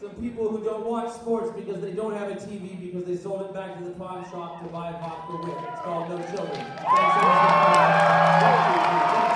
some people who don't watch sports because they don't have a TV because they sold it back to the pawn shop to buy vodka with. It's called No Children. Thanks so much.